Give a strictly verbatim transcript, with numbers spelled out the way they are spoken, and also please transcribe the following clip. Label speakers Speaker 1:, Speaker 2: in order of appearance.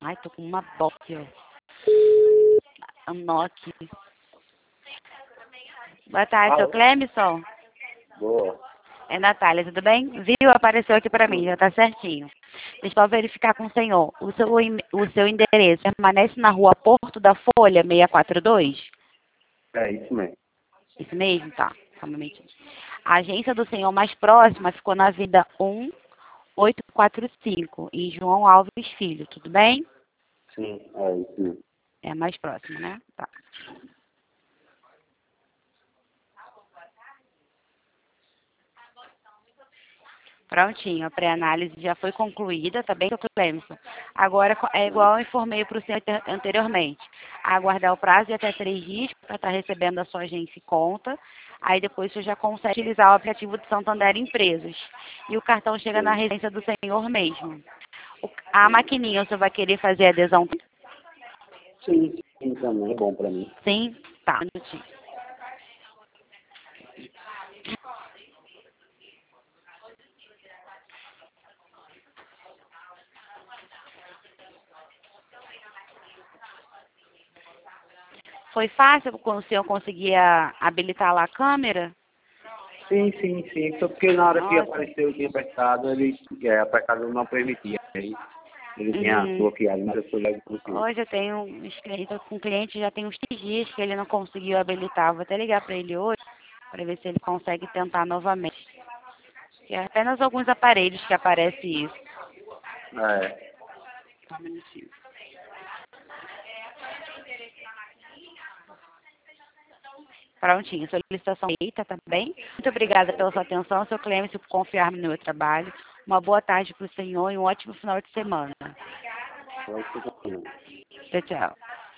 Speaker 1: Ai, tô com uma dó aqui, ó. Um nó aqui. Boa tarde, seu
Speaker 2: Alô?
Speaker 1: Clemson.
Speaker 2: Boa.
Speaker 1: É Natália, tudo bem? Viu? Apareceu aqui pra mim,
Speaker 2: Sim.
Speaker 1: já tá certinho. Deixa eu verificar com o senhor. O seu, em- o seu endereço permanece na rua Porto da Folha, seiscentos e quarenta e dois?
Speaker 2: É isso mesmo.
Speaker 1: Isso mesmo? Tá. Só um momentinho. A agência do senhor mais próxima ficou na Vida um oito quatro cinco, em João Alves Filho, tudo bem?
Speaker 2: Sim, é isso mesmo.
Speaker 1: É a mais próxima, né? Tá. Prontinho, a pré-análise já foi concluída, tá bem, doutor Clemson? Agora é igual eu informei para o senhor ante- anteriormente. Aguardar o prazo de até três dias para estar recebendo a sua agência e conta. Aí depois o senhor já consegue utilizar o aplicativo de Santander Empresas. E o cartão chega na
Speaker 2: Sim,
Speaker 1: residência do senhor mesmo. O- a
Speaker 2: sim.
Speaker 1: maquininha, o senhor vai querer fazer adesão?
Speaker 2: Sim, sim, também é bom pra mim.
Speaker 1: Sim? Tá, um minutinho. Foi fácil quando o senhor conseguia habilitar lá a câmera?
Speaker 2: Sim, sim, sim. Só porque na hora que
Speaker 1: Nossa.
Speaker 2: apareceu tinha apertado, ele, é, apertado não permitia. Aí ele tinha
Speaker 1: Uhum.
Speaker 2: bloqueado, mas eu fui lá e consegui.
Speaker 1: Hoje eu tenho uns clientes, com um cliente já tem uns três dias que ele não conseguiu habilitar. Vou até ligar para ele hoje para ver se ele consegue tentar novamente. Que é apenas alguns aparelhos que aparece isso.
Speaker 2: É.
Speaker 1: Só um minutinho. Prontinho, solicitação feita, tá bem? Muito obrigada pela sua atenção, seu Clemens, por confiar no meu trabalho. Uma boa tarde para o senhor e um ótimo final de semana.
Speaker 2: Vai ser bom.
Speaker 1: Tchau, tchau.